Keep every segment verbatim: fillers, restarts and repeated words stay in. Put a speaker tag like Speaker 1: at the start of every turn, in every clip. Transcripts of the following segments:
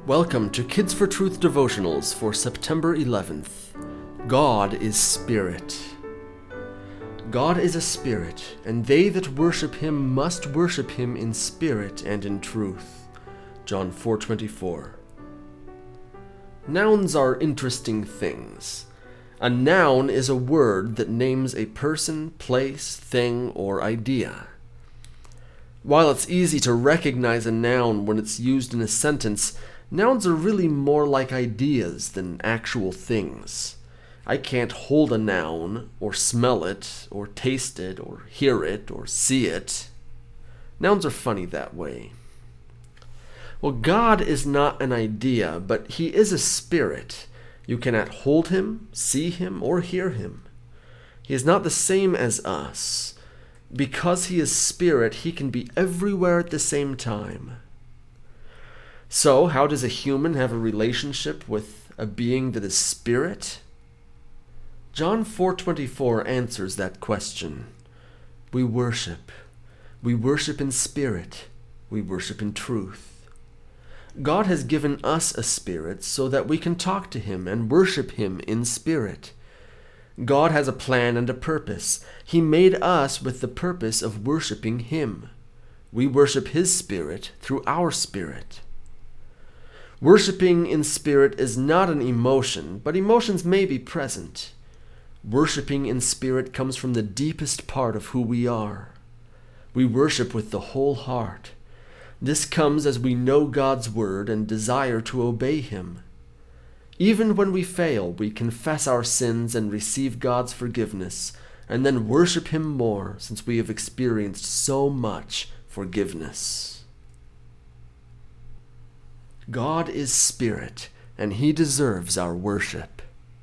Speaker 1: Welcome to Kids for Truth devotionals for September eleventh. God is Spirit. God is a spirit, and they that worship him must worship him in spirit and in truth. John four twenty-four. Nouns are interesting things. A noun is a word that names a person, place, thing, or idea. While it's easy to recognize a noun when it's used in a sentence, nouns are really more like ideas than actual things. I can't hold a noun, or smell it, or taste it, or hear it, or see it. Nouns are funny that way. Well, God is not an idea, but he is a spirit. You cannot hold him, see him, or hear him. He is not the same as us. Because he is spirit, he can be everywhere at the same time. So, how does a human have a relationship with a being that is spirit? John four twenty-four answers that question. We worship. We worship in spirit. We worship in truth. God has given us a spirit so that we can talk to him and worship him in spirit. God has a plan and a purpose. He made us with the purpose of worshiping him. We worship his spirit through our spirit. Worshipping in spirit is not an emotion, but emotions may be present. Worshipping in spirit comes from the deepest part of who we are. We worship with the whole heart. This comes as we know God's word and desire to obey him. Even when we fail, we confess our sins and receive God's forgiveness, and then worship him more since we have experienced so much forgiveness. God is spirit, and he deserves our worship.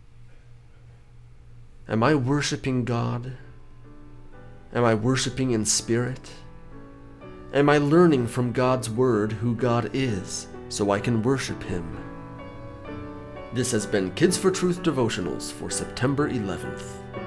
Speaker 1: Am I worshiping God? Am I worshiping in spirit? Am I learning from God's word who God is so I can worship him? This has been Kids for Truth devotionals for September eleventh.